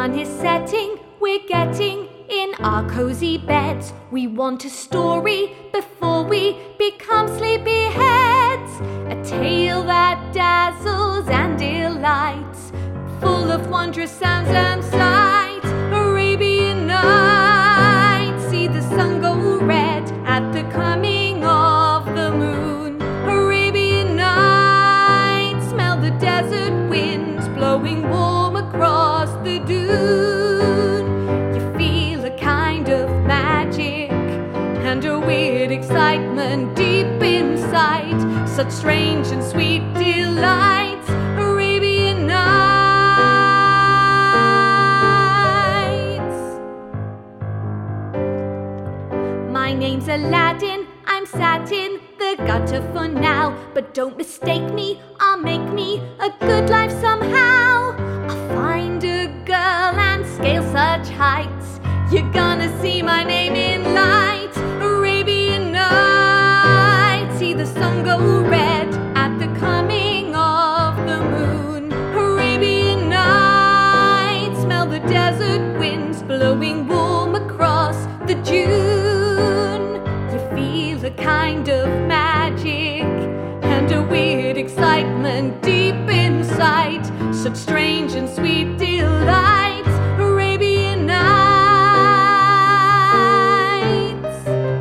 sun is setting, we're getting in our cozy beds. We want a story before we become sleepyheads. A tale that dazzles and delights, full of wondrous sounds and sights. Arabian Nights, see the sun go red at the coming of the moon. Arabian Nights, smell the desert winds blowing warm across the dune. You feel a kind of magic and a weird excitement deep inside. Such strange and sweet delights. Arabian Nights. My name's Aladdin, I'm sat in the gutter for now. But don't mistake me, I'll make me a good life somehow. I'll find a girl and scale such heights, you're gonna see my name in lights. Arabian Nights, see the sun go red at the coming of the moon. Arabian Nights, smell the desert winds blowing warm across the dune. You feel a kind of magic and a weird excitement deep inside. Such strange and sweet delights. Arabian Nights.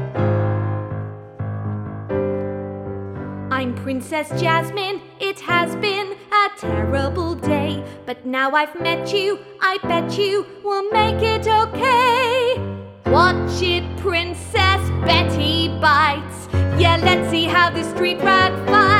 I'm Princess Jasmine, it has been a terrible day, but now I've met you, I bet you will make it okay. Watch it, Princess Betty bites. Yeah, let's see how the street rat fights.